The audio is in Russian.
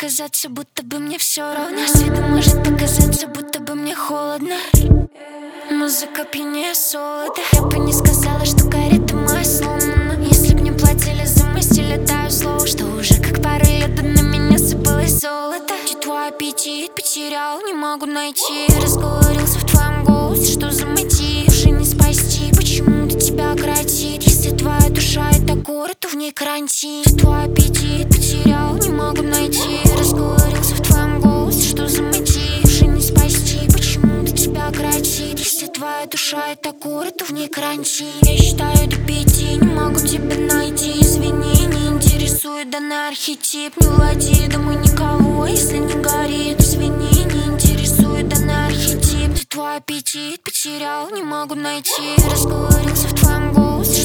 показаться, будто бы мне все равно. С виду может показаться, будто бы мне холодно. Музыка пьянее солода. Я бы не сказала, что карета моя сломана. Если б не платили за мой стиль, летаю слово, что уже как пару лет на меня сыпалось золото. Где твой аппетит потерял, не могу найти. Разговорился в твоем голосе, что за мотив? Уже не спасти, почему-то тебя кротит. Если твоя душа это город, то в ней карантин. Твой аппетит потерял, не могу найти. Разговорился в твоем голосе, что за мотив? Уже не спасти, почему-то тебя кротит. Если твоя душа это город, то в ней карантин. Я считаю до 5, не могу тебя найти. Извини, не интересует данный архетип. Не влади, думаю, никого, если не горит. Извини, не интересует данный архетип. Где твой аппетит потерял, не могу найти. Разговорился в твоем голосе,